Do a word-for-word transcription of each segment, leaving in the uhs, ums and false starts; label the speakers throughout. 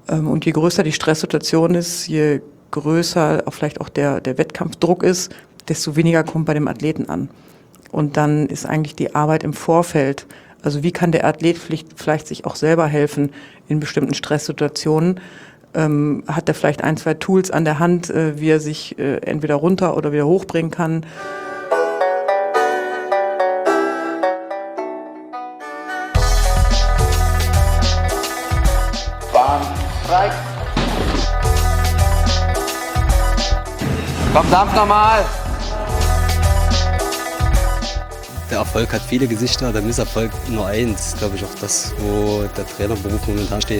Speaker 1: Ähm, und je größer die Stresssituation ist, je größer auch vielleicht auch der, der Wettkampfdruck ist, desto weniger kommt bei dem Athleten an. Und dann ist eigentlich die Arbeit im Vorfeld, also wie kann der Athlet vielleicht, vielleicht sich auch selber helfen in bestimmten Stresssituationen, ähm, hat er vielleicht ein, zwei Tools an der Hand, äh, wie er sich äh, entweder runter oder wieder hochbringen kann.
Speaker 2: Bahn frei. Komm, dampf nochmal.
Speaker 3: Der Erfolg hat viele Gesichter, der Misserfolg nur eins. Glaube ich auch das, wo der Trainerberuf momentan steht.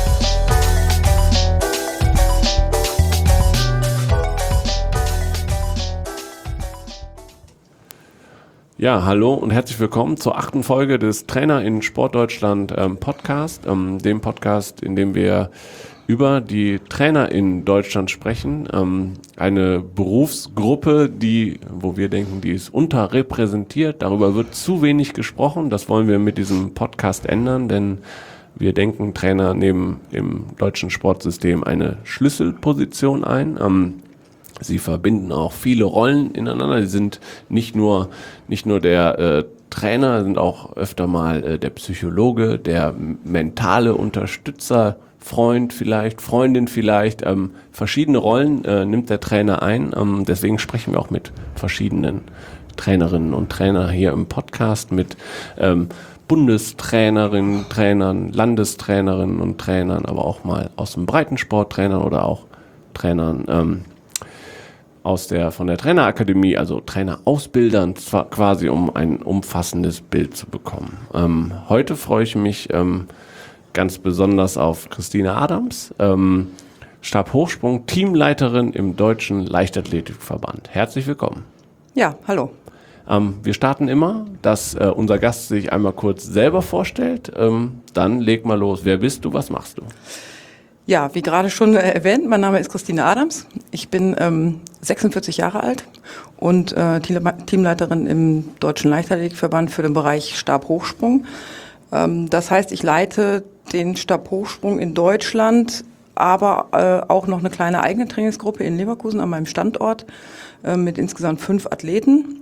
Speaker 4: Ja, hallo und herzlich willkommen zur achten Folge des Trainer in Sportdeutschland ähm, Podcast, ähm, dem Podcast, in dem wir über die Trainer in Deutschland sprechen. Ähm, eine Berufsgruppe, die, wo wir denken, die ist unterrepräsentiert. Darüber wird zu wenig gesprochen. Das wollen wir mit diesem Podcast ändern, denn wir denken, Trainer nehmen im deutschen Sportsystem eine Schlüsselposition ein. Ähm, Sie verbinden auch viele Rollen ineinander. Sie sind nicht nur nicht nur der äh, Trainer, sind auch öfter mal äh, der Psychologe, der mentale Unterstützer, Freund vielleicht, Freundin vielleicht. Ähm, verschiedene Rollen äh, nimmt der Trainer ein. Ähm, deswegen sprechen wir auch mit verschiedenen Trainerinnen und Trainern hier im Podcast, mit ähm, Bundestrainerinnen, Trainern, Landestrainerinnen und Trainern, aber auch mal aus dem Breitensport-Trainern oder auch Trainern ähm, aus der, von der Trainerakademie, also Trainerausbildern zwar quasi, um ein umfassendes Bild zu bekommen. Ähm, heute freue ich mich ähm, ganz besonders auf Christine Adams, ähm, Stabhochsprung, Teamleiterin im Deutschen Leichtathletikverband. Herzlich willkommen.
Speaker 1: Ja, hallo.
Speaker 4: Ähm, wir starten immer, dass äh, unser Gast sich einmal kurz selber vorstellt. Ähm, dann leg mal los. Wer bist du, was machst du?
Speaker 1: Ja, wie gerade schon äh, erwähnt, mein Name ist Christine Adams. Ich bin ähm, sechsundvierzig Jahre alt und äh, Teamleiterin im Deutschen Leichtathletikverband für den Bereich Stabhochsprung. Ähm, das heißt, ich leite den Stabhochsprung in Deutschland, aber äh, auch noch eine kleine eigene Trainingsgruppe in Leverkusen an meinem Standort äh, mit insgesamt fünf Athleten.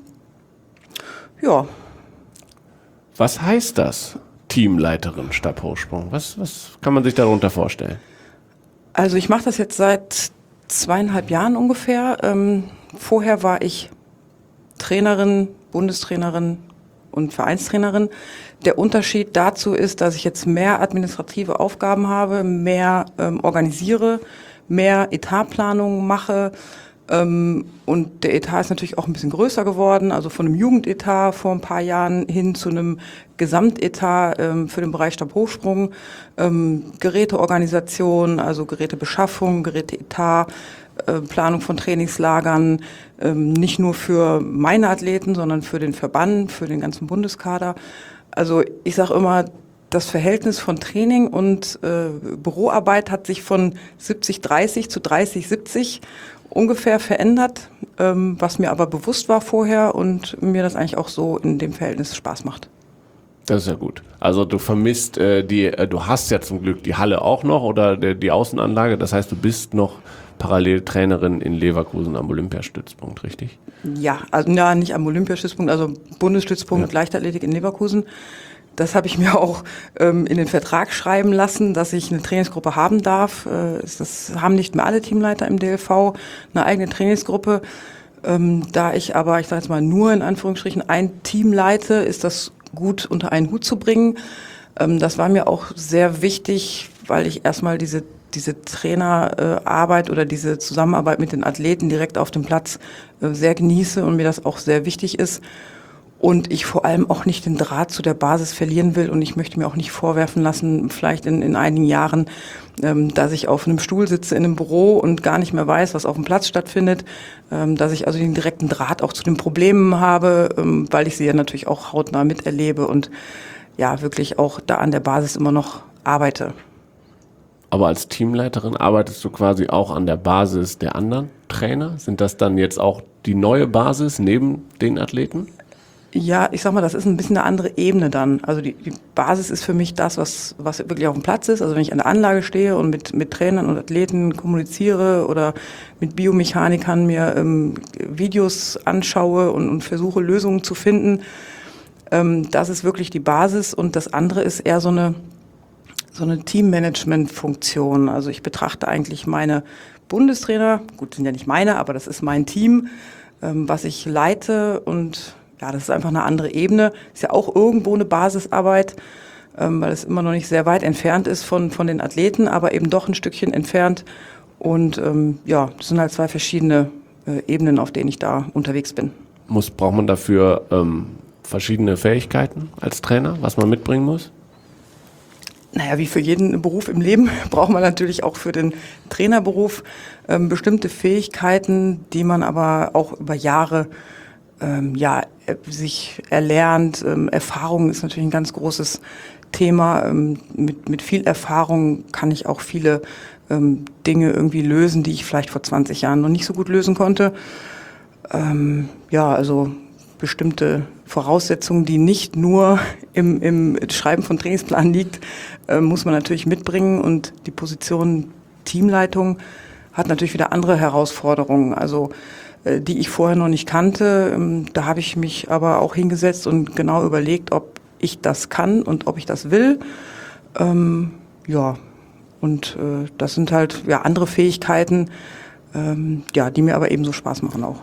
Speaker 1: Ja.
Speaker 4: Was heißt das, Teamleiterin Stabhochsprung? Was, was kann man sich darunter vorstellen?
Speaker 1: Also ich mache das jetzt seit zweieinhalb Jahren ungefähr. Ähm, vorher war ich Trainerin, Bundestrainerin und Vereinstrainerin. Der Unterschied dazu ist, dass ich jetzt mehr administrative Aufgaben habe, mehr ähm, organisiere, mehr Etatplanung mache. Ähm, und der Etat ist natürlich auch ein bisschen größer geworden, also von einem Jugendetat vor ein paar Jahren hin zu einem Gesamtetat ähm, für den Bereich Stabhochsprung, ähm, Geräteorganisation, also Gerätebeschaffung, Geräteetat, äh, Planung von Trainingslagern, ähm, nicht nur für meine Athleten, sondern für den Verband, für den ganzen Bundeskader. Also ich sage immer, das Verhältnis von Training und äh, Büroarbeit hat sich von siebzig dreißig zu dreißig siebzig ungefähr verändert, ähm, was mir aber bewusst war vorher und mir das eigentlich auch so in dem Verhältnis Spaß macht.
Speaker 4: Das ist ja gut. Also du vermisst äh, die, äh, du hast ja zum Glück die Halle auch noch oder der, die Außenanlage. Das heißt, du bist noch parallel Trainerin in Leverkusen am Olympiastützpunkt, richtig?
Speaker 1: Ja, also ja, nicht am Olympiastützpunkt, also Bundesstützpunkt
Speaker 4: Ja.
Speaker 1: Leichtathletik in Leverkusen. Das habe ich mir auch ähm, in den Vertrag schreiben lassen, dass ich eine Trainingsgruppe haben darf. Äh, das haben nicht mehr alle Teamleiter im D L V, eine eigene Trainingsgruppe. Ähm, da ich aber, ich sage jetzt mal, nur in Anführungsstrichen ein Team leite, ist das gut unter einen Hut zu bringen. Ähm, das war mir auch sehr wichtig, weil ich erstmal diese diese Trainerarbeit äh, oder diese Zusammenarbeit mit den Athleten direkt auf dem Platz äh, sehr genieße und mir das auch sehr wichtig ist. Und ich vor allem auch nicht den Draht zu der Basis verlieren will und ich möchte mir auch nicht vorwerfen lassen, vielleicht in, in einigen Jahren, ähm, dass ich auf einem Stuhl sitze in einem Büro und gar nicht mehr weiß, was auf dem Platz stattfindet, ähm, dass ich also den direkten Draht auch zu den Problemen habe, ähm, weil ich sie ja natürlich auch hautnah miterlebe und ja wirklich auch da an der Basis immer noch arbeite.
Speaker 4: Aber als Teamleiterin arbeitest du quasi auch an der Basis der anderen Trainer? Sind das dann jetzt auch die neue Basis neben den Athleten?
Speaker 1: Ja, ich sag mal, das ist ein bisschen eine andere Ebene dann. Also die, die Basis ist für mich das, was, was wirklich auf dem Platz ist. Also wenn ich an der Anlage stehe und mit, mit Trainern und Athleten kommuniziere oder mit Biomechanikern mir ähm, Videos anschaue und, und versuche, Lösungen zu finden, ähm, das ist wirklich die Basis. Und das andere ist eher so eine, so eine Teammanagement-Funktion. Also ich betrachte eigentlich meine Bundestrainer, gut, sind ja nicht meine, aber das ist mein Team, ähm, was ich leite, und ja, das ist einfach eine andere Ebene. Ist ja auch irgendwo eine Basisarbeit, ähm, weil es immer noch nicht sehr weit entfernt ist von, von den Athleten, aber eben doch ein Stückchen entfernt. Und ähm, ja, das sind halt zwei verschiedene äh, Ebenen, auf denen ich da unterwegs bin.
Speaker 4: Muss, braucht man dafür ähm, verschiedene Fähigkeiten als Trainer, was man mitbringen muss?
Speaker 1: Naja, wie für jeden Beruf im Leben braucht man natürlich auch für den Trainerberuf ähm, bestimmte Fähigkeiten, die man aber auch über Jahre ähm, ja, sich erlernt. Ähm, Erfahrung ist natürlich ein ganz großes Thema. Ähm, mit, mit viel Erfahrung kann ich auch viele ähm, Dinge irgendwie lösen, die ich vielleicht vor zwanzig Jahren noch nicht so gut lösen konnte. Ähm, ja, also bestimmte Voraussetzungen, die nicht nur im, im Schreiben von Trainingsplan liegt, äh, muss man natürlich mitbringen. Und die Position Teamleitung hat natürlich wieder andere Herausforderungen, also äh, die ich vorher noch nicht kannte. Ähm, da habe ich mich aber auch hingesetzt und genau überlegt, ob ich das kann und ob ich das will. Ähm, ja, und äh, das sind halt ja andere Fähigkeiten, ähm, ja, die mir aber ebenso Spaß machen auch.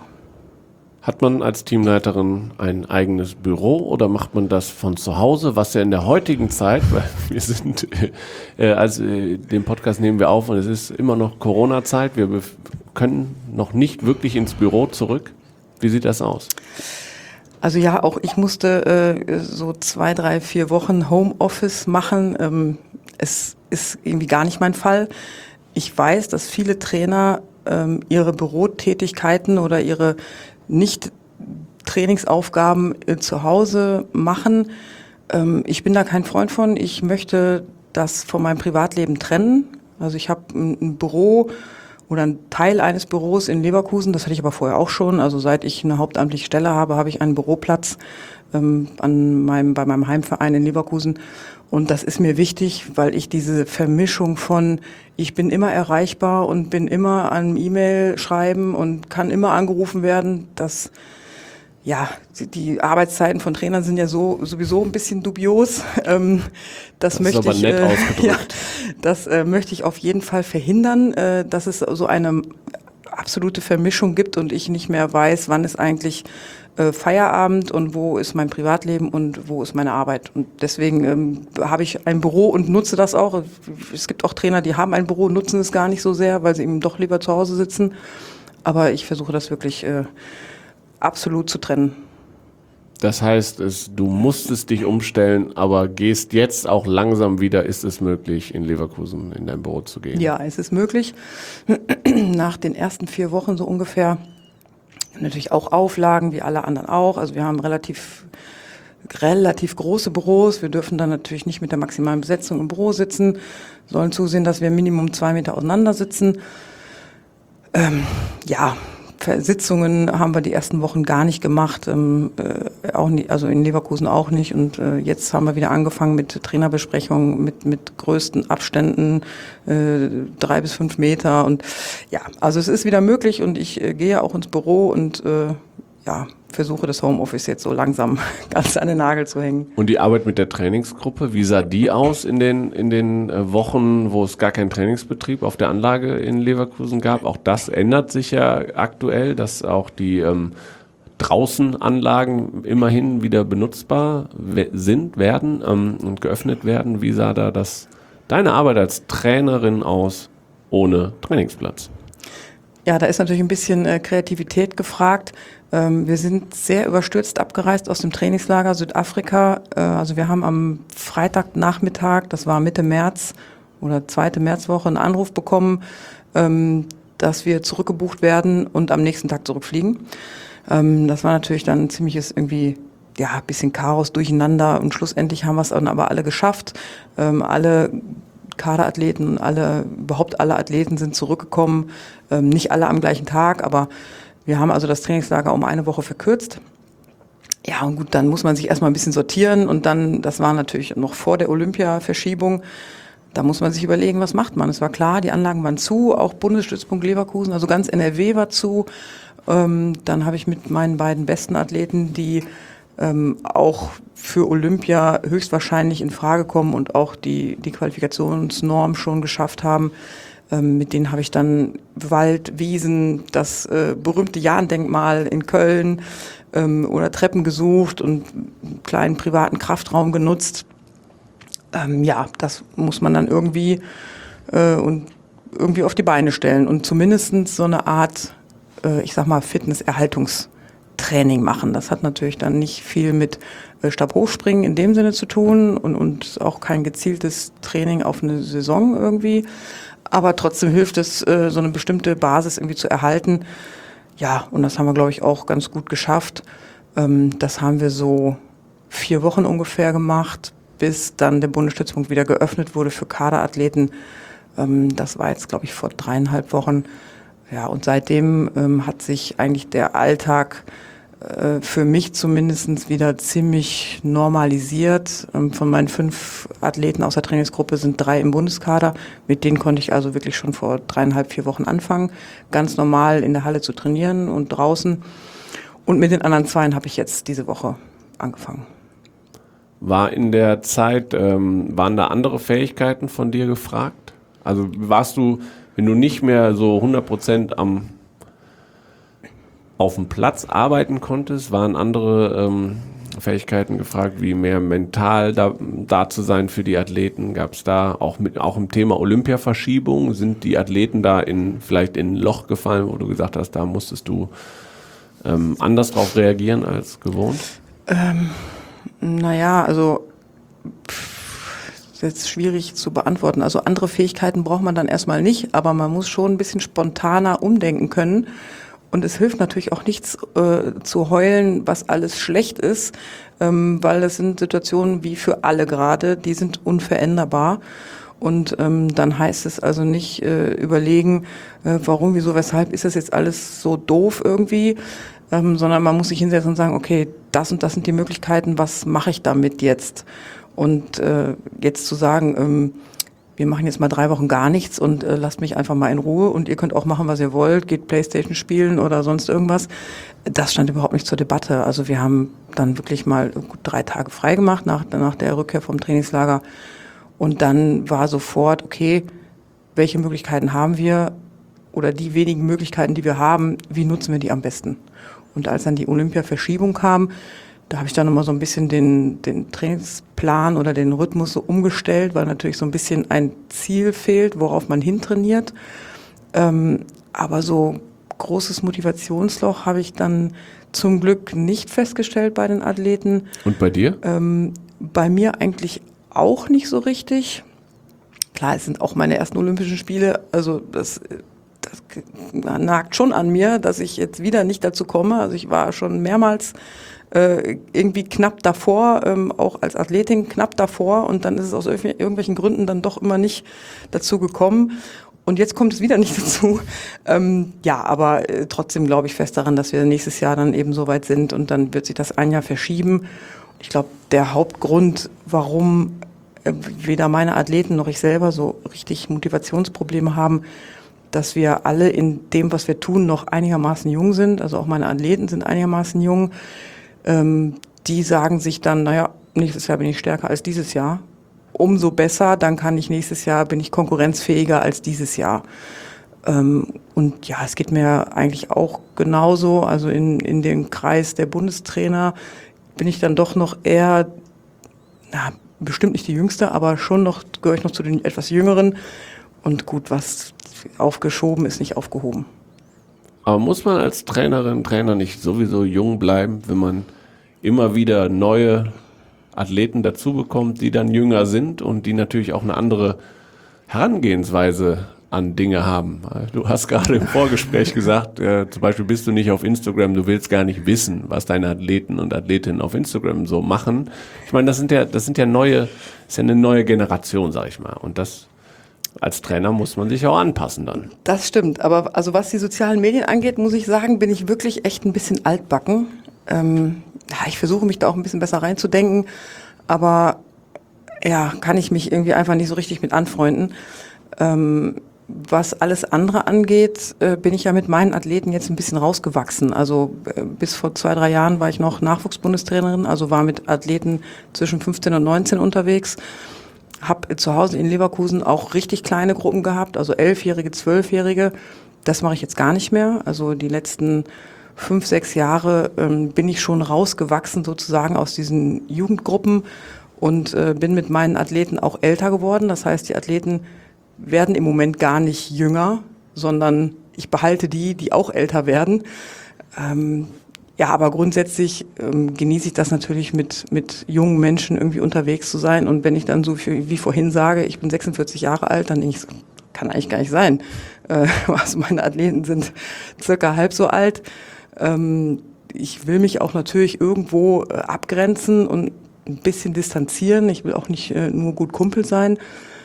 Speaker 4: Hat man als Teamleiterin ein eigenes Büro oder macht man das von zu Hause, was ja in der heutigen Zeit, weil wir sind, äh, also äh, den Podcast nehmen wir auf und es ist immer noch Corona-Zeit, wir bef- können noch nicht wirklich ins Büro zurück. Wie sieht das aus?
Speaker 1: Also ja, auch ich musste äh, so zwei, drei, vier Wochen Homeoffice machen. Ähm, es ist irgendwie gar nicht mein Fall. Ich weiß, dass viele Trainer ähm, ihre Bürotätigkeiten oder ihre nicht Trainingsaufgaben äh, zu Hause machen. Ähm, ich bin da kein Freund von. Ich möchte das von meinem Privatleben trennen. Also ich habe ein, ein Büro oder einen Teil eines Büros in Leverkusen. Das hatte ich aber vorher auch schon. Also seit ich eine hauptamtliche Stelle habe, habe ich einen Büroplatz ähm, an meinem, bei meinem Heimverein in Leverkusen. Und das ist mir wichtig, weil ich diese Vermischung von, ich bin immer erreichbar und bin immer an E-Mail schreiben und kann immer angerufen werden, das, ja, die Arbeitszeiten von Trainern sind ja so sowieso ein bisschen dubios. Ähm, das, das möchte
Speaker 4: ist aber
Speaker 1: ich,
Speaker 4: nett
Speaker 1: äh,
Speaker 4: ausgedrückt.
Speaker 1: Ja, das äh, möchte ich auf jeden Fall verhindern, äh, dass es so eine absolute Vermischung gibt und ich nicht mehr weiß, wann ist eigentlich äh, Feierabend und wo ist mein Privatleben und wo ist meine Arbeit. Und deswegen ähm, habe ich ein Büro und nutze das auch. Es gibt auch Trainer, die haben ein Büro, nutzen es gar nicht so sehr, weil sie eben doch lieber zu Hause sitzen. Aber ich versuche das wirklich äh, absolut zu trennen.
Speaker 4: Das heißt, es, du musstest dich umstellen, aber gehst jetzt auch langsam wieder, ist es möglich, in Leverkusen in dein Büro zu gehen?
Speaker 1: Ja, es ist möglich. Nach den ersten vier Wochen so ungefähr, natürlich auch Auflagen, wie alle anderen auch. Also wir haben relativ, relativ große Büros. Wir dürfen dann natürlich nicht mit der maximalen Besetzung im Büro sitzen, sollen zusehen, dass wir Minimum zwei Meter auseinander sitzen. Ähm, ja, Sitzungen haben wir die ersten Wochen gar nicht gemacht, ähm, äh, auch nie, also in Leverkusen auch nicht. Und äh, jetzt haben wir wieder angefangen mit Trainerbesprechungen, mit mit größten Abständen, äh, drei bis fünf Meter. Und ja, also es ist wieder möglich und ich äh, gehe auch ins Büro und äh, ja, versuche das Homeoffice jetzt so langsam ganz an den Nagel zu hängen.
Speaker 4: Und die Arbeit mit der Trainingsgruppe, wie sah die aus in den, in den Wochen, wo es gar keinen Trainingsbetrieb auf der Anlage in Leverkusen gab? Auch das ändert sich ja aktuell, dass auch die ähm, Draußenanlagen immerhin wieder benutzbar we- sind, werden ähm, und geöffnet werden. Wie sah da das, deine Arbeit als Trainerin aus ohne Trainingsplatz?
Speaker 1: Ja, da ist natürlich ein bisschen äh, Kreativität gefragt. Ähm, wir sind sehr überstürzt abgereist aus dem Trainingslager Südafrika. Äh, also wir haben am Freitagnachmittag, das war Mitte März oder zweite Märzwoche, einen Anruf bekommen, ähm, dass wir zurückgebucht werden und am nächsten Tag zurückfliegen. Ähm, das war natürlich dann ein ziemliches irgendwie, ja, ein bisschen Chaos, Durcheinander und schlussendlich haben wir es dann aber alle geschafft. Ähm, alle Kaderathleten, alle, überhaupt alle Athleten sind zurückgekommen, ähm, nicht alle am gleichen Tag, aber wir haben also das Trainingslager um eine Woche verkürzt. Ja, und gut, dann muss man sich erstmal ein bisschen sortieren und dann, das war natürlich noch vor der Olympia-Verschiebung, da muss man sich überlegen, was macht man. Es war klar, die Anlagen waren zu, auch Bundesstützpunkt Leverkusen, also ganz N R W war zu. Ähm, dann habe ich mit meinen beiden besten Athleten, die ähm, auch für Olympia höchstwahrscheinlich in Frage kommen und auch die, die Qualifikationsnorm schon geschafft haben, ähm, mit denen habe ich dann Wald, Wiesen, das äh, berühmte Jahn-Denkmal in Köln ähm, oder Treppen gesucht und einen kleinen privaten Kraftraum genutzt. Ähm, ja, das muss man dann irgendwie äh, und irgendwie auf die Beine stellen und zumindest so eine Art, äh, ich sag mal, Fitnesserhaltungstraining machen. Das hat natürlich dann nicht viel mit äh, Stabhochspringen in dem Sinne zu tun und, und auch kein gezieltes Training auf eine Saison irgendwie. Aber trotzdem hilft es, äh, so eine bestimmte Basis irgendwie zu erhalten. Ja, und das haben wir, glaube ich, auch ganz gut geschafft. Ähm, das haben wir so vier Wochen ungefähr gemacht, bis dann der Bundesstützpunkt wieder geöffnet wurde für Kaderathleten. Ähm, das war jetzt, glaube ich, vor dreieinhalb Wochen. Ja, und seitdem ähm, hat sich eigentlich der Alltag äh, für mich zumindest wieder ziemlich normalisiert. Ähm, von meinen fünf Athleten aus der Trainingsgruppe sind drei im Bundeskader. Mit denen konnte ich also wirklich schon vor dreieinhalb, vier Wochen anfangen, ganz normal in der Halle zu trainieren und draußen. Und mit den anderen zweien habe ich jetzt diese Woche angefangen.
Speaker 4: War in der Zeit, ähm, waren da andere Fähigkeiten von dir gefragt? Also warst du, wenn du nicht mehr so hundert Prozent am, auf dem Platz arbeiten konntest, waren andere ähm, Fähigkeiten gefragt, wie mehr mental da, da zu sein für die Athleten? Gab es da auch mit auch im Thema Olympiaverschiebung, sind die Athleten da in vielleicht in ein Loch gefallen, wo du gesagt hast, da musstest du ähm, anders drauf reagieren als gewohnt?
Speaker 1: Ähm. Naja, also pff, ist jetzt schwierig zu beantworten. Also andere Fähigkeiten braucht man dann erstmal nicht, aber man muss schon ein bisschen spontaner umdenken können. Und es hilft natürlich auch nichts äh, zu heulen, was alles schlecht ist, ähm, weil das sind Situationen wie für alle gerade, die sind unveränderbar. Und ähm, dann heißt es also nicht äh, überlegen, äh, warum, wieso, weshalb ist das jetzt alles so doof irgendwie, ähm, sondern man muss sich hinsetzen und sagen, okay, das und das sind die Möglichkeiten, was mache ich damit jetzt? Und äh, jetzt zu sagen, ähm, wir machen jetzt mal drei Wochen gar nichts und äh, lasst mich einfach mal in Ruhe und ihr könnt auch machen, was ihr wollt, geht Playstation spielen oder sonst irgendwas, das stand überhaupt nicht zur Debatte. Also wir haben dann wirklich mal gut drei Tage frei gemacht nach, nach der Rückkehr vom Trainingslager. Und dann war sofort, okay, welche Möglichkeiten haben wir oder die wenigen Möglichkeiten, die wir haben, wie nutzen wir die am besten? Und als dann die Olympia-Verschiebung kam, da habe ich dann nochmal so ein bisschen den, den Trainingsplan oder den Rhythmus so umgestellt, weil natürlich so ein bisschen ein Ziel fehlt, worauf man hintrainiert. Ähm, aber so großes Motivationsloch habe ich dann zum Glück nicht festgestellt bei den Athleten.
Speaker 4: Und bei dir?
Speaker 1: Ähm, bei mir eigentlich auch nicht so richtig. Klar, es sind auch meine ersten Olympischen Spiele, also das, das nagt schon an mir, dass ich jetzt wieder nicht dazu komme. Also ich war schon mehrmals äh, irgendwie knapp davor, ähm, auch als Athletin knapp davor und dann ist es aus irgendwelchen Gründen dann doch immer nicht dazu gekommen. Und jetzt kommt es wieder nicht dazu. Ähm, ja, aber äh, trotzdem glaube ich fest daran, dass wir nächstes Jahr dann eben so weit sind und dann wird sich das ein Jahr verschieben. Ich glaube, der Hauptgrund, warum äh, weder meine Athleten noch ich selber so richtig Motivationsprobleme haben, dass wir alle in dem, was wir tun, noch einigermaßen jung sind. Also auch meine Athleten sind einigermaßen jung. Ähm, die sagen sich dann, naja, nächstes Jahr bin ich stärker als dieses Jahr. Umso besser, dann kann ich nächstes Jahr, bin ich konkurrenzfähiger als dieses Jahr. Ähm, und ja, es geht mir eigentlich auch genauso. Also in, in dem Kreis der Bundestrainer bin ich dann doch noch eher, na, bestimmt nicht die Jüngste, aber schon noch, gehöre ich noch zu den etwas Jüngeren. Und gut, was aufgeschoben ist, nicht aufgehoben.
Speaker 4: Aber muss man als Trainerin, Trainer nicht sowieso jung bleiben, wenn man immer wieder neue Athleten dazu bekommt, die dann jünger sind und die natürlich auch eine andere Herangehensweise an Dinge haben. Du hast gerade im Vorgespräch gesagt, äh, zum Beispiel bist du nicht auf Instagram, du willst gar nicht wissen, was deine Athleten und Athletinnen auf Instagram so machen. Ich meine, das sind ja, das sind ja neue, das ist ja eine neue Generation, sag ich mal. Und das als Trainer muss man sich auch anpassen dann.
Speaker 1: Das stimmt, aber also was die sozialen Medien angeht, muss ich sagen, bin ich wirklich echt ein bisschen altbacken. Ähm, ja, ich versuche mich da auch ein bisschen besser reinzudenken, aber ja, kann ich mich irgendwie einfach nicht so richtig mit anfreunden. Ähm, was alles andere angeht, äh, bin ich ja mit meinen Athleten jetzt ein bisschen rausgewachsen. Also äh, bis vor zwei, drei Jahren war ich noch Nachwuchsbundestrainerin, also war mit Athleten zwischen fünfzehn und neunzehn unterwegs. Hab zu Hause in Leverkusen auch richtig kleine Gruppen gehabt, also elfjährige, zwölfjährige. Das mache ich jetzt gar nicht mehr. Also die letzten fünf, sechs Jahre ähm, bin ich schon rausgewachsen sozusagen aus diesen Jugendgruppen und äh, bin mit meinen Athleten auch älter geworden. Das heißt, die Athleten werden im Moment gar nicht jünger, sondern ich behalte die, die auch älter werden. Ähm, ja, aber grundsätzlich ähm, genieße ich das natürlich, mit mit jungen Menschen irgendwie unterwegs zu sein. Und wenn ich dann so wie, wie vorhin sage, ich bin sechsundvierzig Jahre alt, dann denke ich, das kann eigentlich gar nicht sein. Äh, also meine Athleten sind circa halb so alt. Ähm, ich will mich auch natürlich irgendwo äh, abgrenzen und ein bisschen distanzieren. Ich will auch nicht äh, nur gut Kumpel sein.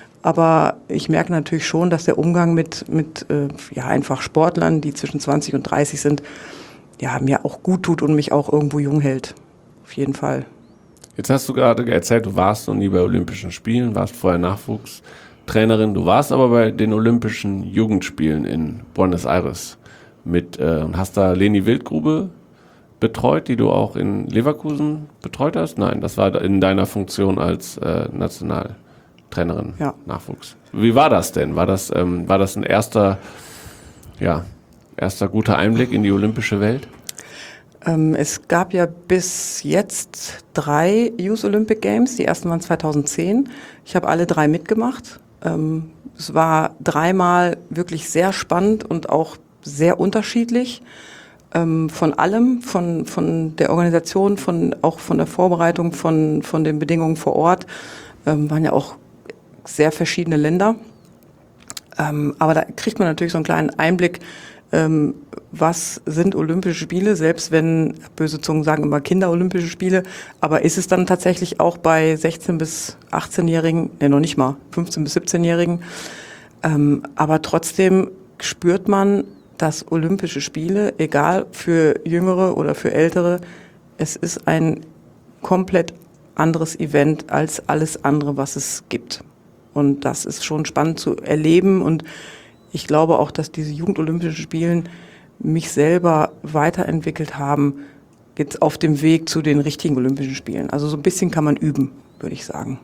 Speaker 1: Aber ich merke natürlich schon, dass der Umgang mit, mit äh, ja, einfach Sportlern, die zwischen zwanzig und dreißig sind, ja, mir auch gut tut und mich auch irgendwo jung hält. Auf jeden Fall.
Speaker 4: Jetzt hast du gerade erzählt, du warst noch nie bei Olympischen Spielen, warst vorher Nachwuchstrainerin. Du warst aber bei den Olympischen Jugendspielen in Buenos Aires mit äh, und hast da Leni Wildgrube betreut, die du auch in Leverkusen betreut hast? Nein, das war in deiner Funktion als äh, National Trainerin,
Speaker 1: ja.
Speaker 4: Nachwuchs. Wie war das denn? War das, ähm, war das ein erster, ja, erster guter Einblick in die olympische Welt?
Speaker 1: Ähm, es gab ja bis jetzt drei Youth Olympic Games. Die ersten waren zweitausendzehn. Ich habe alle drei mitgemacht. Ähm, es war dreimal wirklich sehr spannend und auch sehr unterschiedlich. Ähm, von allem, von, von der Organisation, von, auch von der Vorbereitung, von, von den Bedingungen vor Ort. Ähm, waren ja auch sehr verschiedene Länder. Ähm, aber da kriegt man natürlich so einen kleinen Einblick, ähm, was sind Olympische Spiele, selbst wenn, böse Zungen sagen immer Kinder-Olympische Spiele, aber ist es dann tatsächlich auch bei sechzehn- bis achtzehnjährigen, ne, noch nicht mal, fünfzehn- bis siebzehnjährigen. Ähm, aber trotzdem spürt man, dass Olympische Spiele, egal für Jüngere oder für Ältere, es ist ein komplett anderes Event als alles andere, was es gibt. Und das ist schon spannend zu erleben. Und ich glaube auch, dass diese Jugendolympischen Spielen mich selber weiterentwickelt haben, jetzt auf dem Weg zu den richtigen Olympischen Spielen. Also so ein bisschen kann man üben, würde ich sagen.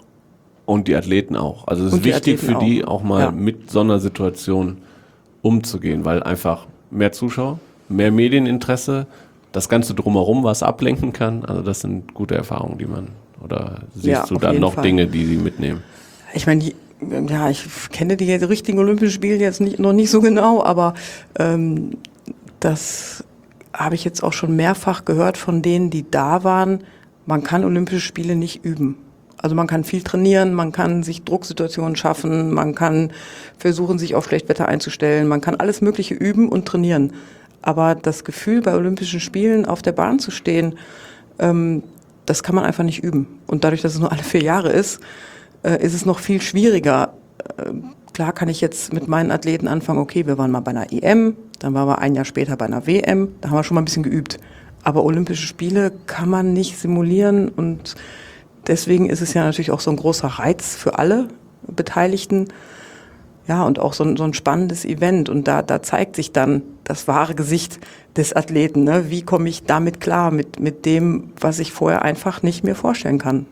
Speaker 4: Und die Athleten auch. Also es ist wichtig für die auch mal ja. mit so einer Situation umzugehen, weil einfach mehr Zuschauer, mehr Medieninteresse, das Ganze drumherum, was ablenken kann. Also das sind gute Erfahrungen, die man, oder siehst ja, du da noch Fall. Dinge, die sie mitnehmen?
Speaker 1: Ich meine, die, ja, ich kenne die richtigen Olympischen Spiele jetzt nicht, noch nicht so genau, aber ähm, das habe ich jetzt auch schon mehrfach gehört von denen, die da waren. Man kann Olympische Spiele nicht üben. Also man kann viel trainieren, man kann sich Drucksituationen schaffen, man kann versuchen, sich auf Schlechtwetter einzustellen, man kann alles Mögliche üben und trainieren. Aber das Gefühl, bei Olympischen Spielen auf der Bahn zu stehen, ähm, das kann man einfach nicht üben. Und dadurch, dass es nur alle vier Jahre ist, äh, ist es noch viel schwieriger. Äh, klar kann ich jetzt mit meinen Athleten anfangen, okay, wir waren mal bei einer E M, dann waren wir ein Jahr später bei einer W M, da haben wir schon mal ein bisschen geübt. Aber Olympische Spiele kann man nicht simulieren und deswegen ist es ja natürlich auch so ein großer Reiz für alle Beteiligten. Ja, und auch so ein, so ein spannendes Event. Und da, da zeigt sich dann das wahre Gesicht des Athleten. Ne? Wie komme ich damit klar, mit, mit dem, was ich vorher einfach nicht mir vorstellen kann.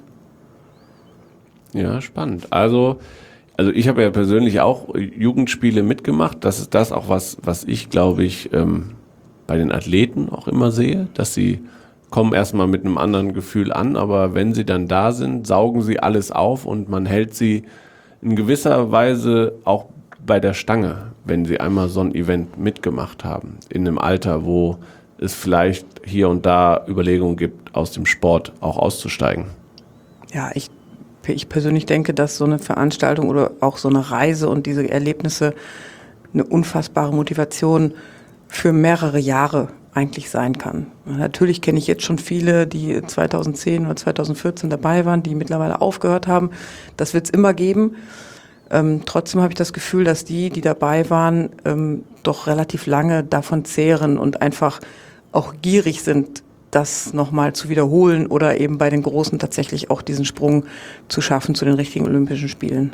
Speaker 4: Ja, spannend. Also, also ich habe ja persönlich auch Jugendspiele mitgemacht. Das ist das auch, was, was ich, glaube ich, ähm, bei den Athleten auch immer sehe, dass sie kommen erstmal mit einem anderen Gefühl an, aber wenn sie dann da sind, saugen sie alles auf und man hält sie in gewisser Weise auch bei der Stange, wenn sie einmal so ein Event mitgemacht haben, in einem Alter, wo es vielleicht hier und da Überlegungen gibt, aus dem Sport auch auszusteigen.
Speaker 1: Ja, ich, ich persönlich denke, dass so eine Veranstaltung oder auch so eine Reise und diese Erlebnisse eine unfassbare Motivation für mehrere Jahre eigentlich sein kann. Natürlich kenne ich jetzt schon viele, die zweitausendzehn oder zweitausendvierzehn dabei waren, die mittlerweile aufgehört haben. Das wird es immer geben. Ähm, trotzdem habe ich das Gefühl, dass die, die dabei waren, ähm, doch relativ lange davon zehren und einfach auch gierig sind, das nochmal zu wiederholen oder eben bei den Großen tatsächlich auch diesen Sprung zu schaffen zu den richtigen Olympischen Spielen.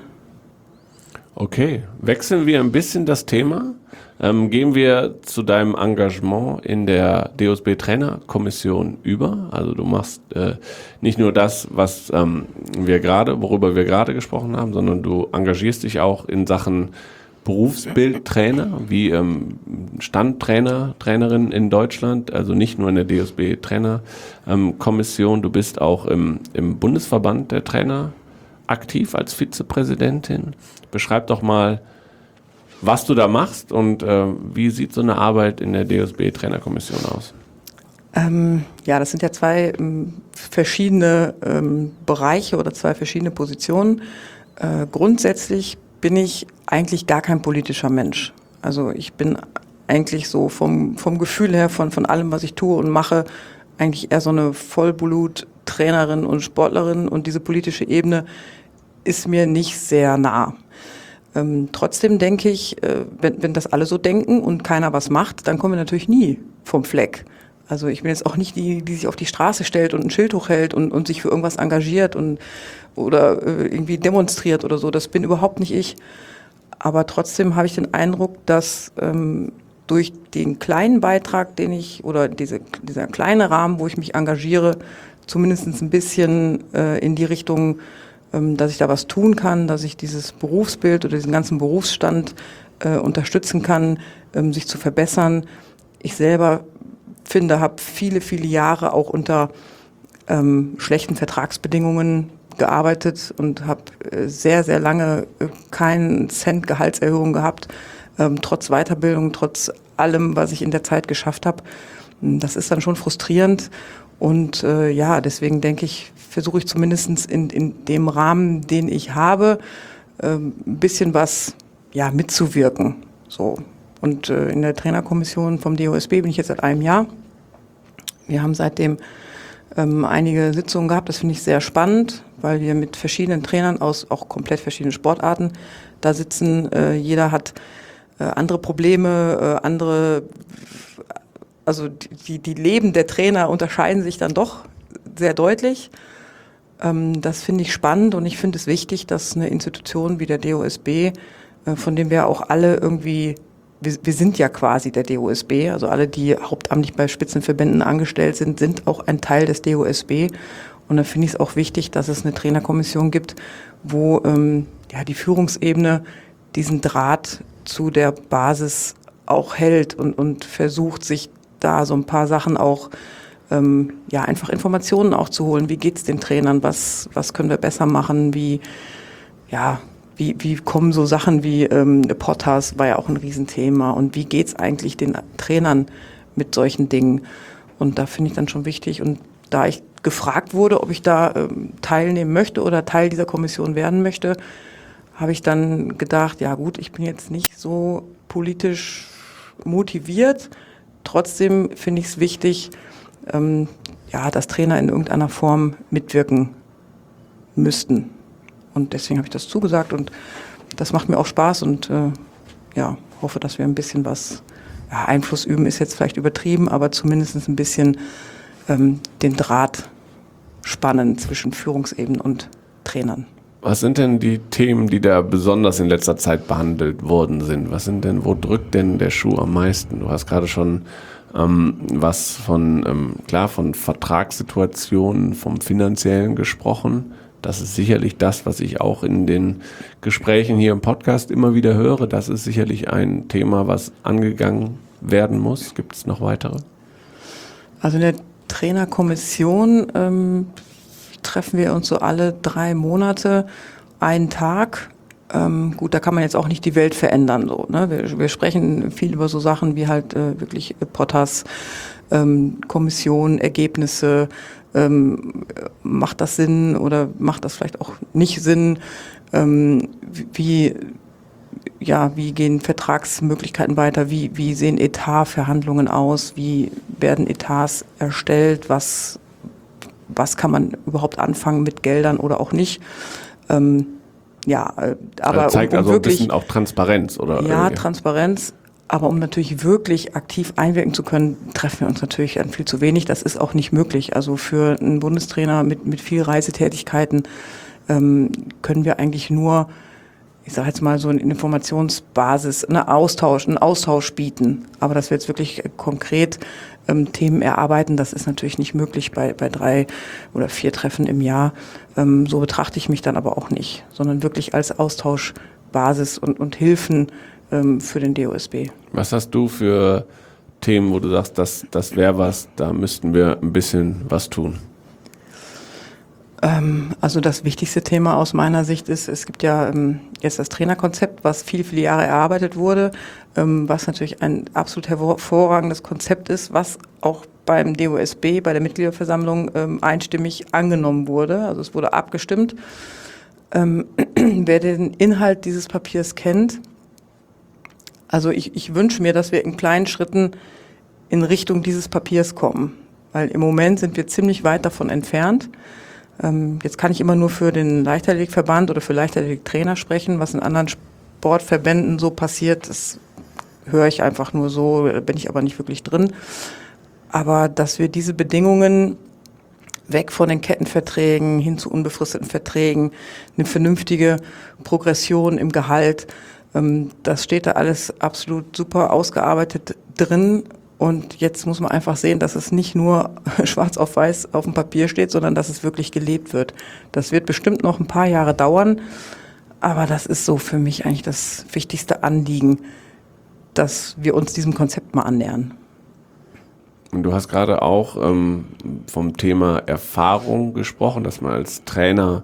Speaker 4: Okay, wechseln wir ein bisschen das Thema. Ähm, gehen wir zu deinem Engagement in der D O S B-Trainerkommission über. Also du machst äh, nicht nur das, was ähm, wir gerade, worüber wir gerade gesprochen haben, sondern du engagierst dich auch in Sachen Berufsbildtrainer, wie ähm, Standtrainer, Trainerin in Deutschland, also nicht nur in der D O S B-Trainerkommission. Ähm, du bist auch im, im Bundesverband der Trainer aktiv als Vizepräsidentin. Beschreib doch mal, was du da machst und äh, wie sieht so eine Arbeit in der D O S B-Trainerkommission aus?
Speaker 1: Ähm, ja, das sind ja zwei ähm, verschiedene ähm, Bereiche oder zwei verschiedene Positionen. Äh, grundsätzlich bin ich eigentlich gar kein politischer Mensch. Also ich bin eigentlich so vom, vom Gefühl her von, von allem, was ich tue und mache, eigentlich eher so eine Vollblut-Trainerin und Sportlerin, und diese politische Ebene ist mir nicht sehr nah. Ähm, trotzdem denke ich, äh, wenn, wenn das alle so denken und keiner was macht, dann kommen wir natürlich nie vom Fleck. Also ich bin jetzt auch nicht die, die sich auf die Straße stellt und ein Schild hochhält und, und sich für irgendwas engagiert und oder äh, irgendwie demonstriert oder so. Das bin überhaupt nicht ich. Aber trotzdem habe ich den Eindruck, dass ähm, durch den kleinen Beitrag, den ich, oder diese, dieser kleine Rahmen, wo ich mich engagiere, zumindest ein bisschen äh, in die Richtung, ähm, dass ich da was tun kann, dass ich dieses Berufsbild oder diesen ganzen Berufsstand äh, unterstützen kann, ähm, sich zu verbessern. Ich selber finde, habe viele, viele Jahre auch unter ähm, schlechten Vertragsbedingungen gearbeitet und habe äh, sehr, sehr lange äh, keinen Cent Gehaltserhöhung gehabt, ähm, trotz Weiterbildung, trotz allem, was ich in der Zeit geschafft habe. Das ist dann schon frustrierend, und äh, ja, deswegen denke ich, versuche ich zumindest in, in dem Rahmen, den ich habe, äh, ein bisschen was ja, mitzuwirken. So. Und äh, in der Trainerkommission vom D O S B bin ich jetzt seit einem Jahr. Wir haben seitdem ähm, einige Sitzungen gehabt. Das finde ich sehr spannend, weil wir mit verschiedenen Trainern aus auch komplett verschiedenen Sportarten da sitzen. Äh, jeder hat äh, andere Probleme, äh, andere, also die, die Leben der Trainer unterscheiden sich dann doch sehr deutlich. Ähm, das finde ich spannend, und ich finde es wichtig, dass eine Institution wie der D O S B, äh, von dem wir auch alle irgendwie, wir, wir sind ja quasi der D O S B, also alle, die hauptamtlich bei Spitzenverbänden angestellt sind, sind auch ein Teil des D O S B. Und da finde ich es auch wichtig, dass es eine Trainerkommission gibt, wo ähm, ja, die Führungsebene diesen Draht zu der Basis auch hält und, und versucht, sich da so ein paar Sachen auch, ähm, ja, einfach Informationen auch zu holen. Wie geht's den Trainern? Was, was können wir besser machen? Wie, ja, wie, wie kommen so Sachen wie ähm, Potters war ja auch ein Riesenthema. Und wie geht's eigentlich den Trainern mit solchen Dingen? Und da finde ich dann schon wichtig. Und da ich gefragt wurde, ob ich da ähm, teilnehmen möchte oder Teil dieser Kommission werden möchte, habe ich dann gedacht, ja gut, ich bin jetzt nicht so politisch motiviert. Trotzdem finde ich es wichtig, ähm, ja, dass Trainer in irgendeiner Form mitwirken müssten. Und deswegen habe ich das zugesagt, und das macht mir auch Spaß, und äh, ja, hoffe, dass wir ein bisschen was, ja, Einfluss üben ist jetzt vielleicht übertrieben, aber zumindest ein bisschen ähm, den Draht spannen zwischen Führungsebenen und Trainern.
Speaker 4: Was sind denn die Themen, die da besonders in letzter Zeit behandelt worden sind? Was sind denn, wo drückt denn der Schuh am meisten? Du hast gerade schon ähm, was von, ähm, klar, von Vertragssituationen, vom Finanziellen gesprochen. Das ist sicherlich das, was ich auch in den Gesprächen hier im Podcast immer wieder höre. Das ist sicherlich ein Thema, was angegangen werden muss. Gibt es noch weitere?
Speaker 1: Also in der Trainerkommission ähm, treffen wir uns so alle drei Monate einen Tag. Ähm, gut, da kann man jetzt auch nicht die Welt verändern. So, ne? wir, wir sprechen viel über so Sachen wie halt äh, wirklich Potters, ähm, Kommission, Ergebnisse. Ähm, macht das Sinn oder macht das vielleicht auch nicht Sinn? Ähm, wie, ja, wie gehen Vertragsmöglichkeiten weiter? Wie, wie sehen Etatverhandlungen aus? Wie werden Etats erstellt? Was was kann man überhaupt anfangen mit Geldern oder auch nicht. Ähm, ja, äh, aber
Speaker 4: also zeigt
Speaker 1: um, um
Speaker 4: also
Speaker 1: wirklich,
Speaker 4: ein bisschen auch Transparenz, oder?
Speaker 1: Ja,
Speaker 4: irgendwie?
Speaker 1: Transparenz, Aber um natürlich wirklich aktiv einwirken zu können, treffen wir uns natürlich an viel zu wenig. Das ist auch nicht möglich. Also für einen Bundestrainer mit, mit viel Reisetätigkeiten ähm, können wir eigentlich nur, ich sage jetzt mal so eine Informationsbasis, eine Austausch, einen Austausch bieten. Aber dass wir jetzt wirklich konkret ähm, Themen erarbeiten, das ist natürlich nicht möglich bei, bei drei oder vier Treffen im Jahr. Ähm, so betrachte ich mich dann aber auch nicht, sondern wirklich als Austauschbasis und, und Hilfen für den D O S B.
Speaker 4: Was hast du für Themen, wo du sagst, das, das wäre was, da müssten wir ein bisschen was tun?
Speaker 1: Ähm, also das wichtigste Thema aus meiner Sicht ist, es gibt ja ähm, jetzt das Trainerkonzept, was viele, viele Jahre erarbeitet wurde, ähm, was natürlich ein absolut hervorragendes Konzept ist, was auch beim D O S B, bei der Mitgliederversammlung ähm, einstimmig angenommen wurde. Also es wurde abgestimmt. Ähm, wer den Inhalt dieses Papiers kennt, also ich, ich wünsche mir, dass wir in kleinen Schritten in Richtung dieses Papiers kommen, weil im Moment sind wir ziemlich weit davon entfernt. Ähm, jetzt kann ich immer nur für den Leichtathletikverband oder für Leichtathletiktrainer sprechen, was in anderen Sportverbänden so passiert, das höre ich einfach nur so, da bin ich aber nicht wirklich drin. Aber dass wir diese Bedingungen weg von den Kettenverträgen hin zu unbefristeten Verträgen, eine vernünftige Progression im Gehalt, das steht da alles absolut super ausgearbeitet drin. Und jetzt muss man einfach sehen, dass es nicht nur schwarz auf weiß auf dem Papier steht, sondern dass es wirklich gelebt wird. Das wird bestimmt noch ein paar Jahre dauern. Aber das ist so für mich eigentlich das wichtigste Anliegen, dass wir uns diesem Konzept mal annähern.
Speaker 4: Und du hast gerade auch ähm, vom Thema Erfahrung gesprochen, dass man als Trainer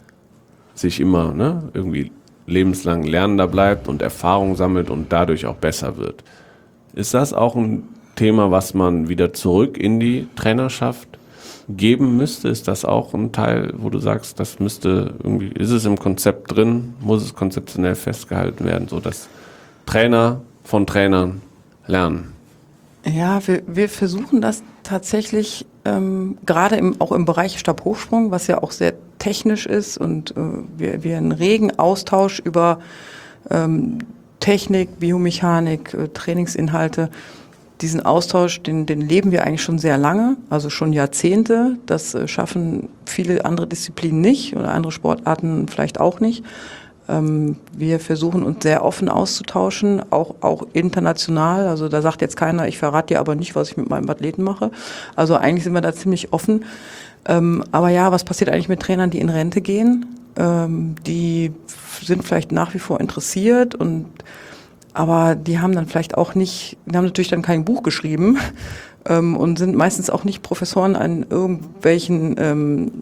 Speaker 4: sich immer ne, irgendwie lebenslang Lernender bleibt und Erfahrung sammelt und dadurch auch besser wird. Ist das auch ein Thema, was man wieder zurück in die Trainerschaft geben müsste? Ist das auch ein Teil, wo du sagst, das müsste irgendwie, ist es im Konzept drin, muss es konzeptionell festgehalten werden, so dass Trainer von Trainern lernen?
Speaker 1: Ja, wir, wir versuchen das tatsächlich ähm, gerade im, auch im Bereich Stabhochsprung, was ja auch sehr technisch ist und äh, wir, wir einen regen Austausch über ähm, Technik, Biomechanik, äh, Trainingsinhalte. Diesen Austausch, den, den leben wir eigentlich schon sehr lange, also schon Jahrzehnte. Das äh, schaffen viele andere Disziplinen nicht oder andere Sportarten vielleicht auch nicht. Ähm, wir versuchen uns sehr offen auszutauschen, auch, auch international. Also da sagt jetzt keiner, ich verrate dir aber nicht, was ich mit meinem Athleten mache. Also eigentlich sind wir da ziemlich offen. Ähm, aber ja, was passiert eigentlich mit Trainern, die in Rente gehen? Ähm, die sind vielleicht nach wie vor interessiert und aber die haben dann vielleicht auch nicht, die haben natürlich dann kein Buch geschrieben ähm, und sind meistens auch nicht Professoren an irgendwelchen ähm,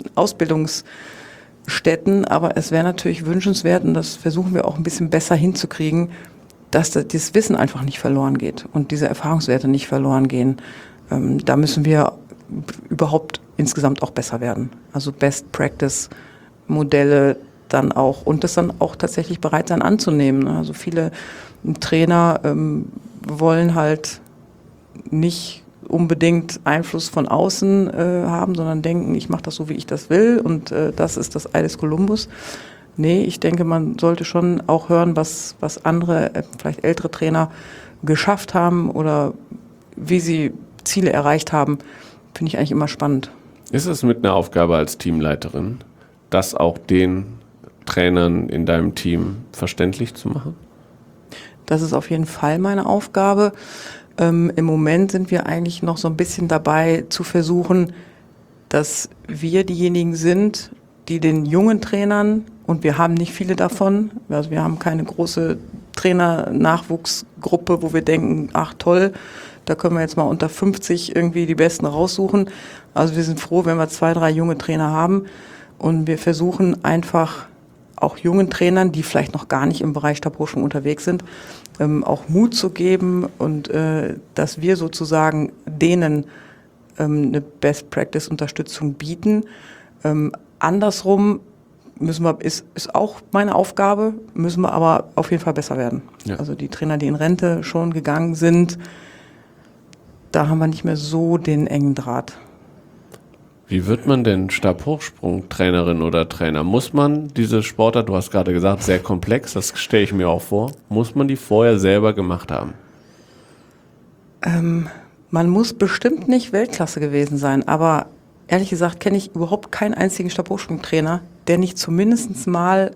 Speaker 1: Ausbildungsstätten. Aber es wäre natürlich wünschenswert, und das versuchen wir auch ein bisschen besser hinzukriegen, dass das, das Wissen einfach nicht verloren geht und diese Erfahrungswerte nicht verloren gehen. Ähm, da müssen wir überhaupt insgesamt auch besser werden. Also Best-Practice-Modelle dann auch und das dann auch tatsächlich bereit sein anzunehmen. Also viele Trainer ähm, wollen halt nicht unbedingt Einfluss von außen äh, haben, sondern denken, ich mache das so, wie ich das will und äh, das ist das Ei des Kolumbus. Nee, ich denke, man sollte schon auch hören, was, was andere, äh, vielleicht ältere Trainer geschafft haben oder wie sie Ziele erreicht haben, finde ich eigentlich immer spannend.
Speaker 4: Ist es mit einer Aufgabe als Teamleiterin, das auch den Trainern in deinem Team verständlich zu machen?
Speaker 1: Das ist auf jeden Fall meine Aufgabe. Ähm, im Moment sind wir eigentlich noch so ein bisschen dabei zu versuchen, dass wir diejenigen sind, die den jungen Trainern, und wir haben nicht viele davon, also wir haben keine große Trainer-Nachwuchsgruppe, wo wir denken, ach toll, da können wir jetzt mal unter fünfzig irgendwie die Besten raussuchen. Also wir sind froh, wenn wir zwei, drei junge Trainer haben und wir versuchen einfach auch jungen Trainern, die vielleicht noch gar nicht im Bereich Stabhochsprung unterwegs sind, ähm, auch Mut zu geben und äh, dass wir sozusagen denen ähm, eine Best-Practice-Unterstützung bieten. Ähm, andersrum müssen wir, ist, ist auch meine Aufgabe, müssen wir aber auf jeden Fall besser werden. Ja. Also die Trainer, die in Rente schon gegangen sind, da haben wir nicht mehr so den engen Draht.
Speaker 4: Wie wird man denn Stabhochsprung-Trainerin oder Trainer? Muss man diese Sportart, du hast gerade gesagt, sehr komplex, das stelle ich mir auch vor, muss man die vorher selber gemacht haben?
Speaker 1: Ähm, man muss bestimmt nicht Weltklasse gewesen sein, aber ehrlich gesagt kenne ich überhaupt keinen einzigen Stabhochsprungtrainer, der nicht zumindest mal,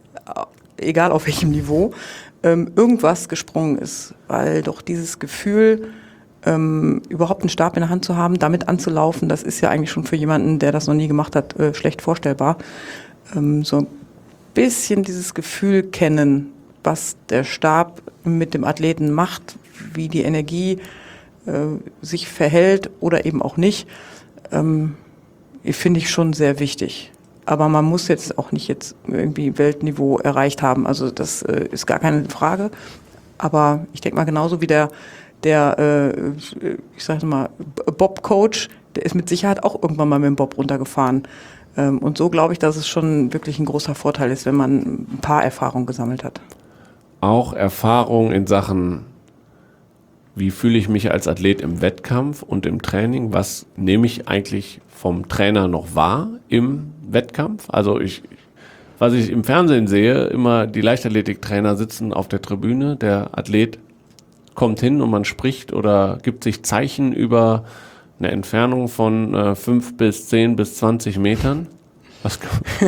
Speaker 1: egal auf welchem Niveau, ähm, irgendwas gesprungen ist. Weil doch dieses Gefühl, ähm, überhaupt einen Stab in der Hand zu haben, damit anzulaufen, das ist ja eigentlich schon für jemanden, der das noch nie gemacht hat, äh, schlecht vorstellbar. Ähm, so ein bisschen dieses Gefühl kennen, was der Stab mit dem Athleten macht, wie die Energie äh, sich verhält oder eben auch nicht, ähm, finde ich schon sehr wichtig. Aber man muss jetzt auch nicht jetzt irgendwie Weltniveau erreicht haben. Also das äh, ist gar keine Frage. Aber ich denke mal genauso wie der, der äh, ich sage mal, Bob-Coach, der ist mit Sicherheit auch irgendwann mal mit dem Bob runtergefahren. Ähm, und so glaube ich, dass es schon wirklich ein großer Vorteil ist, wenn man ein paar Erfahrungen gesammelt hat.
Speaker 4: Auch Erfahrung in Sachen, wie fühle ich mich als Athlet im Wettkampf und im Training? Was nehme ich eigentlich vom Trainer noch wahr im Wettkampf? Also ich, was ich im Fernsehen sehe, immer die Leichtathletiktrainer sitzen auf der Tribüne, der Athlet kommt hin und man spricht oder gibt sich Zeichen über eine Entfernung von äh, fünf bis zehn bis zwanzig Metern. Was,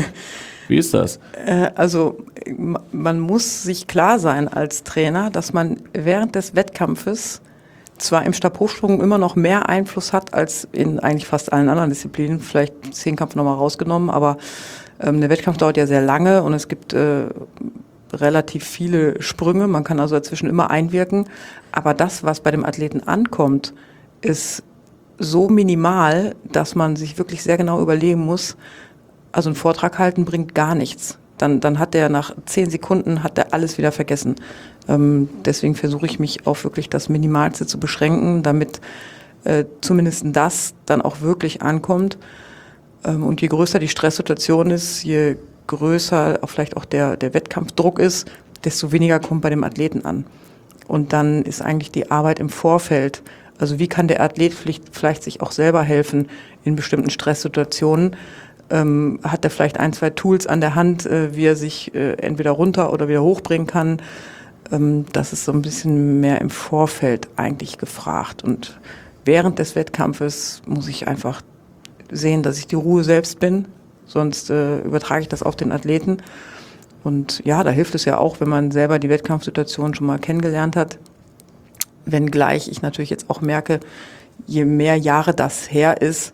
Speaker 4: wie ist das?
Speaker 1: Äh, also man muss sich klar sein als Trainer, dass man während des Wettkampfes zwar im Stabhochsprung immer noch mehr Einfluss hat als in eigentlich fast allen anderen Disziplinen, vielleicht Zehnkampf nochmal rausgenommen, aber ähm, der Wettkampf dauert ja sehr lange und es gibt äh, relativ viele Sprünge, man kann also dazwischen immer einwirken, aber das, was bei dem Athleten ankommt, ist so minimal, dass man sich wirklich sehr genau überlegen muss, also ein Vortrag halten bringt gar nichts. Dann, dann hat der nach zehn Sekunden hat der alles wieder vergessen. Ähm, deswegen versuche ich mich auf wirklich das Minimalste zu beschränken, damit äh, zumindest das dann auch wirklich ankommt. Ähm, und je größer die Stresssituation ist, je größer auch vielleicht auch der, der Wettkampfdruck ist, desto weniger kommt bei dem Athleten an. Und dann ist eigentlich die Arbeit im Vorfeld, also wie kann der Athlet vielleicht, vielleicht sich auch selber helfen in bestimmten Stresssituationen, ähm, hat er vielleicht ein, zwei Tools an der Hand, äh, wie er sich äh, entweder runter oder wieder hochbringen kann. Ähm, das ist so ein bisschen mehr im Vorfeld eigentlich gefragt. Und während des Wettkampfes muss ich einfach sehen, dass ich die Ruhe selbst bin, sonst äh, übertrage ich das auf den Athleten. Und ja, da hilft es ja auch, wenn man selber die Wettkampfsituation schon mal kennengelernt hat. Wenngleich ich natürlich jetzt auch merke, je mehr Jahre das her ist,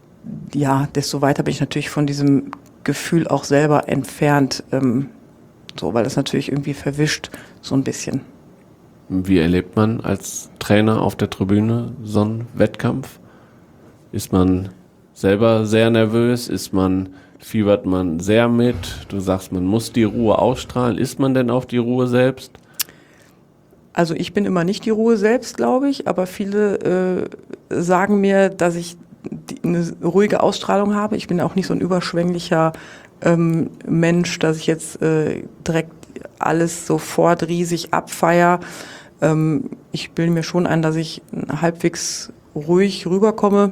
Speaker 1: ja, desto weiter bin ich natürlich von diesem Gefühl auch selber entfernt, ähm, so, weil das natürlich irgendwie verwischt, so ein bisschen.
Speaker 4: Wie erlebt man als Trainer auf der Tribüne so einen Wettkampf? Ist man selber sehr nervös? Ist man, fiebert man sehr mit? Du sagst, man muss die Ruhe ausstrahlen. Ist man denn auf die Ruhe selbst?
Speaker 1: Also ich bin immer nicht die Ruhe selbst, glaube ich, aber viele äh, sagen mir, dass ich die, eine ruhige Ausstrahlung habe. Ich bin auch nicht so ein überschwänglicher ähm, Mensch, dass ich jetzt äh, direkt alles sofort riesig abfeier. Ähm, ich bilde mir schon ein, dass ich halbwegs ruhig rüberkomme.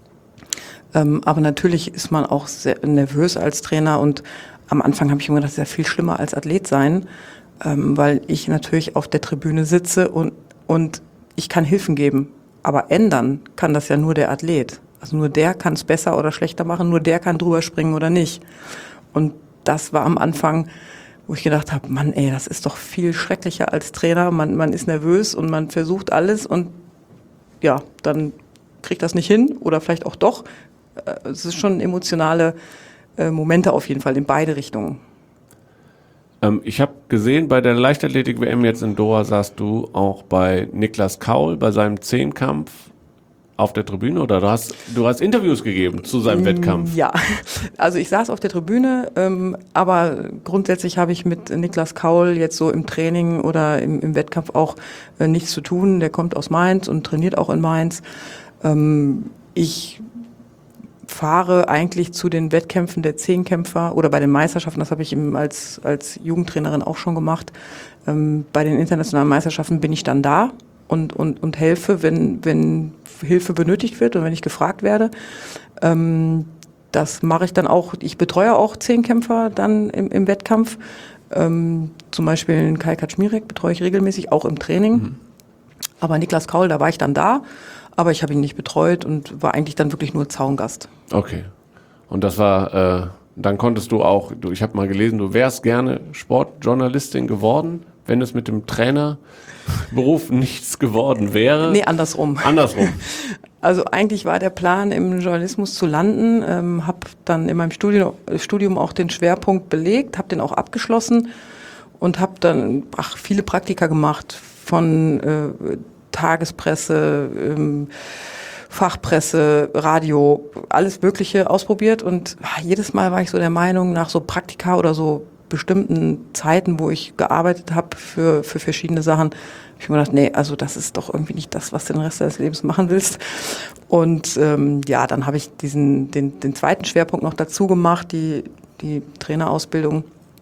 Speaker 1: Ähm, aber natürlich ist man auch sehr nervös als Trainer und am Anfang habe ich mir gedacht, das ist ja viel schlimmer als Athlet sein. Ähm, weil ich natürlich auf der Tribüne sitze und, und ich kann Hilfen geben. Aber ändern kann das ja nur der Athlet. Also nur der kann es besser oder schlechter machen, nur der kann drüber springen oder nicht. Und das war am Anfang, wo ich gedacht habe, Mann, ey, das ist doch viel schrecklicher als Trainer. Man, man ist nervös und man versucht alles und ja, dann kriegt das nicht hin oder vielleicht auch doch. Es ist schon emotionale äh, Momente auf jeden Fall in beide Richtungen.
Speaker 4: Ich habe gesehen, bei der Leichtathletik-W M jetzt in Doha saßt du auch bei Niklas Kaul bei seinem Zehnkampf auf der Tribüne oder du hast, du hast Interviews gegeben zu seinem mm, Wettkampf?
Speaker 1: Ja, also ich saß auf der Tribüne, ähm, aber grundsätzlich habe ich mit Niklas Kaul jetzt so im Training oder im, im Wettkampf auch äh, nichts zu tun. Der kommt aus Mainz und trainiert auch in Mainz. Ähm, ich fahre eigentlich zu den Wettkämpfen der Zehnkämpfer oder bei den Meisterschaften, das habe ich eben als, als Jugendtrainerin auch schon gemacht. Ähm, bei den internationalen Meisterschaften bin ich dann da und, und, und helfe, wenn, wenn Hilfe benötigt wird und wenn ich gefragt werde. Ähm, das mache ich dann auch. Ich betreue auch Zehnkämpfer dann im, im Wettkampf. Ähm, zum Beispiel Kai Kaczmirek betreue ich regelmäßig, auch im Training. Mhm. Aber Niklas Kaul, da war ich dann da, aber ich habe ihn nicht betreut und war eigentlich dann wirklich nur Zaungast.
Speaker 4: Okay. Und das war, äh, dann konntest du auch, du, ich habe mal gelesen, du wärst gerne Sportjournalistin geworden, wenn es mit dem Trainerberuf nichts geworden wäre.
Speaker 1: Nee, andersrum.
Speaker 4: Andersrum.
Speaker 1: Also eigentlich war der Plan, im Journalismus zu landen, ähm, habe dann in meinem Studium, Studium auch den Schwerpunkt belegt, habe den auch abgeschlossen und habe dann ach, viele Praktika gemacht, von äh, Tagespresse, ähm, Fachpresse, Radio, alles Mögliche ausprobiert und ach, jedes Mal war ich so der Meinung, nach so Praktika oder so bestimmten Zeiten, wo ich gearbeitet habe für, für verschiedene Sachen, habe ich mir gedacht, nee, also das ist doch irgendwie nicht das, was du den Rest deines Lebens machen willst. Und ähm, ja, dann habe ich diesen den, den zweiten Schwerpunkt noch dazu gemacht, die, die Trainerausbildung.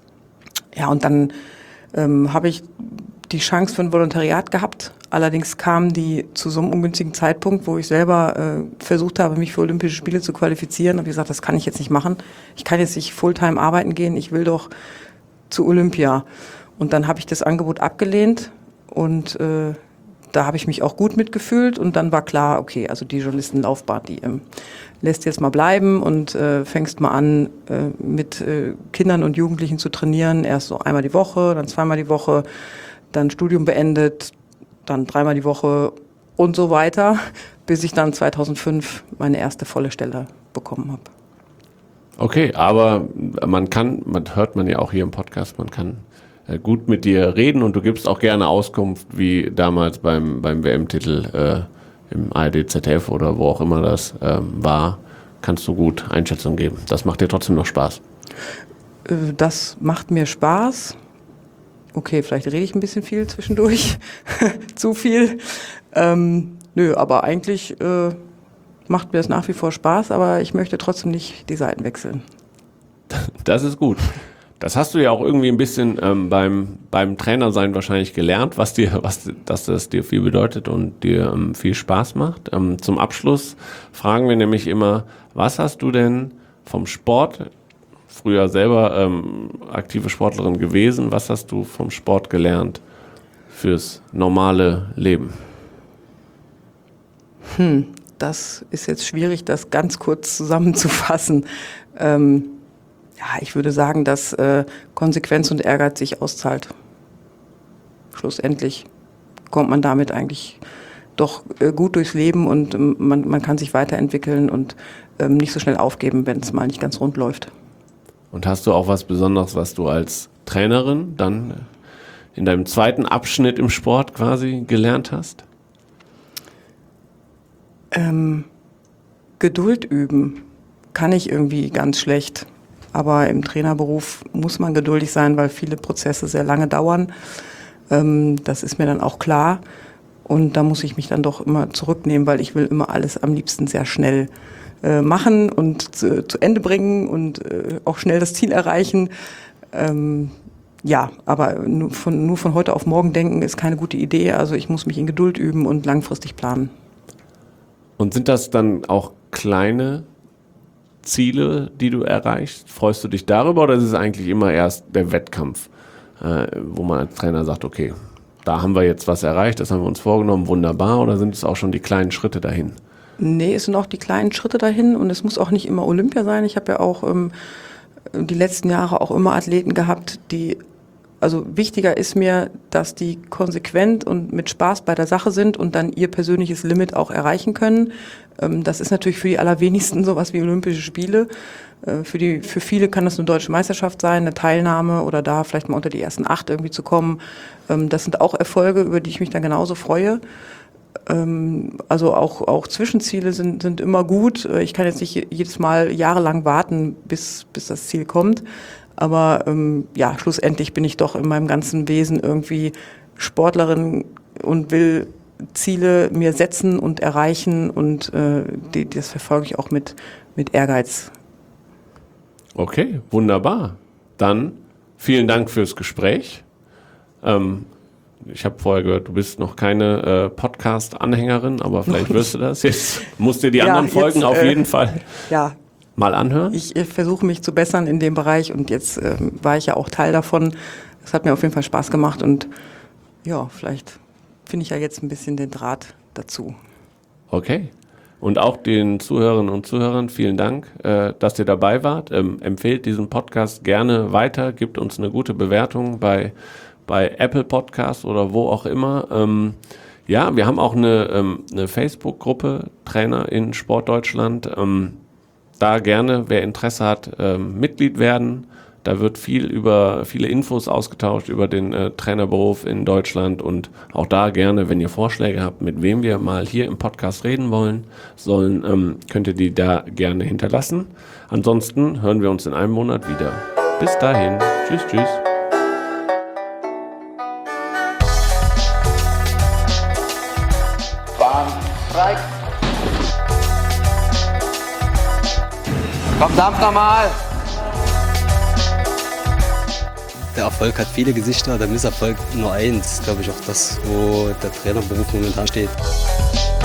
Speaker 1: Ja, und dann ähm, habe ich die Chance für ein Volontariat gehabt. Allerdings kam die zu so einem ungünstigen Zeitpunkt, wo ich selber äh, versucht habe, mich für Olympische Spiele zu qualifizieren. Habe gesagt, das kann ich jetzt nicht machen. Ich kann jetzt nicht Fulltime arbeiten gehen. Ich will doch zu Olympia. Und dann habe ich das Angebot abgelehnt und äh, da habe ich mich auch gut mitgefühlt. Und dann war klar, okay, also die Journalistenlaufbahn, die ähm, lässt jetzt mal bleiben und äh, fängst mal an, äh, mit äh, Kindern und Jugendlichen zu trainieren. Erst so einmal die Woche, dann zweimal die Woche. Dann Studium beendet, dann dreimal die Woche und so weiter, bis ich dann zweitausendfünf meine erste volle Stelle bekommen habe.
Speaker 4: Okay, aber man kann, man hört man ja auch hier im Podcast, man kann äh, gut mit dir reden und du gibst auch gerne Auskunft, wie damals beim, beim W M-Titel äh, im A R D Z D F oder wo auch immer das äh, war, kannst du gut Einschätzung geben. Das macht dir trotzdem noch Spaß.
Speaker 1: Äh, das macht mir Spaß. Okay, vielleicht rede ich ein bisschen viel zwischendurch, zu viel. Ähm, nö, aber eigentlich äh, macht mir das nach wie vor Spaß, aber ich möchte trotzdem nicht die Seiten wechseln.
Speaker 4: Das ist gut. Das hast du ja auch irgendwie ein bisschen ähm, beim, beim Trainersein wahrscheinlich gelernt, was dir, was, dass das dir viel bedeutet und dir ähm, viel Spaß macht. Ähm, zum Abschluss fragen wir nämlich immer, was hast du denn vom Sport, früher selber ähm, aktive Sportlerin gewesen, was hast du vom Sport gelernt fürs normale Leben?
Speaker 1: Hm, das ist jetzt schwierig, das ganz kurz zusammenzufassen. Ähm, ja, ich würde sagen, dass äh, Konsequenz und Ehrgeiz sich auszahlt. Schlussendlich kommt man damit eigentlich doch äh, gut durchs Leben und ähm, man, man kann sich weiterentwickeln und ähm, nicht so schnell aufgeben, wenn es mal nicht ganz rund läuft.
Speaker 4: Und hast du auch was Besonderes, was du als Trainerin dann in deinem zweiten Abschnitt im Sport quasi gelernt hast?
Speaker 1: Ähm, Geduld üben kann ich irgendwie ganz schlecht. Aber im Trainerberuf muss man geduldig sein, weil viele Prozesse sehr lange dauern. Ähm, das ist mir dann auch klar. Und da muss ich mich dann doch immer zurücknehmen, weil ich will immer alles am liebsten sehr schnell äh, machen und zu, zu Ende bringen und äh, auch schnell das Ziel erreichen. Ähm, ja, aber nur von, nur von heute auf morgen denken ist keine gute Idee. Also ich muss mich in Geduld üben und langfristig planen.
Speaker 4: Und sind das dann auch kleine Ziele, die du erreichst? Freust du dich darüber oder ist es eigentlich immer erst der Wettkampf, äh, wo man als Trainer sagt, okay, da haben wir jetzt was erreicht, das haben wir uns vorgenommen, wunderbar, oder sind es auch schon die kleinen Schritte dahin?
Speaker 1: Nee, es sind auch die kleinen Schritte dahin und es muss auch nicht immer Olympia sein. Ich habe ja auch ähm, die letzten Jahre auch immer Athleten gehabt, die, also wichtiger ist mir, dass die konsequent und mit Spaß bei der Sache sind und dann ihr persönliches Limit auch erreichen können. Ähm, das ist natürlich für die allerwenigsten sowas wie Olympische Spiele. Äh, für die, für viele kann das eine deutsche Meisterschaft sein, eine Teilnahme oder da vielleicht mal unter die ersten acht irgendwie zu kommen. Ähm, das sind auch Erfolge, über die ich mich dann genauso freue. Ähm, also auch, auch Zwischenziele sind, sind immer gut. Ich kann jetzt nicht jedes Mal jahrelang warten, bis, bis das Ziel kommt. Aber ähm, ja, schlussendlich bin ich doch in meinem ganzen Wesen irgendwie Sportlerin und will Ziele mir setzen und erreichen und äh, die, das verfolge ich auch mit, mit Ehrgeiz.
Speaker 4: Okay, wunderbar. Dann vielen Dank fürs Gespräch. Ähm, ich habe vorher gehört, du bist noch keine äh, Podcast-Anhängerin, aber vielleicht wirst du das. Jetzt musst du die
Speaker 1: Ja,
Speaker 4: anderen
Speaker 1: jetzt,
Speaker 4: Folgen auf
Speaker 1: äh,
Speaker 4: jeden Fall
Speaker 1: Ja,
Speaker 4: mal anhören.
Speaker 1: ich äh, versuche mich zu bessern in dem Bereich und jetzt äh, war ich ja auch Teil davon. Es hat mir auf jeden Fall Spaß gemacht und ja, vielleicht finde ich ja jetzt ein bisschen den Draht dazu.
Speaker 4: Okay. Und auch den Zuhörerinnen und Zuhörern vielen Dank, äh, dass ihr dabei wart. Ähm, empfehlt diesen Podcast gerne weiter, gebt uns eine gute Bewertung bei, bei Apple Podcasts oder wo auch immer. Ähm, ja, wir haben auch eine, ähm, eine Facebook-Gruppe, Trainer in Sportdeutschland. Ähm, da gerne, wer Interesse hat, ähm, Mitglied werden. Da wird viel über viele Infos ausgetauscht über den äh, Trainerberuf in Deutschland und auch da gerne, wenn ihr Vorschläge habt, mit wem wir mal hier im Podcast reden wollen, sollen, ähm, könnt ihr die da gerne hinterlassen. Ansonsten hören wir uns in einem Monat wieder. Bis dahin. Tschüss, tschüss.
Speaker 2: Bahnstreik. Verdammt nochmal!
Speaker 3: Der Erfolg hat viele Gesichter, der Misserfolg nur eins. Glaube ich auch das, wo der Trainerberuf momentan steht.